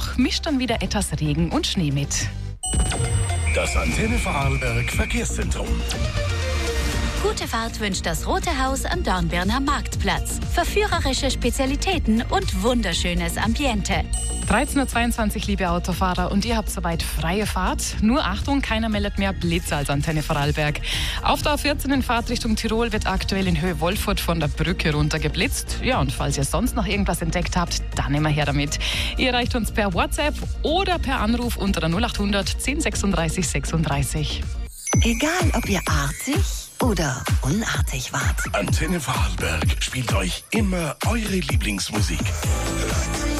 Doch mischt dann wieder etwas Regen und Schnee mit. Das Antenne Vorarlberg Verkehrszentrum. Gute Fahrt wünscht das Rote Haus am Dornbirner Marktplatz. Verführerische Spezialitäten und wunderschönes Ambiente. 13.22 Uhr, liebe Autofahrer, und ihr habt soweit freie Fahrt. Nur Achtung, keiner meldet mehr Blitze als Antenne Vorarlberg. Auf der A14 in Fahrtrichtung Tirol wird aktuell in Höhe Wolfurt von der Brücke runter geblitzt. Ja, und falls ihr sonst noch irgendwas entdeckt habt, dann immer her damit. Ihr erreicht uns per WhatsApp oder per Anruf unter der 0800 10 36 36. Egal, ob ihr artig oder unartig wart. Antenne Vorarlberg spielt euch immer eure Lieblingsmusik.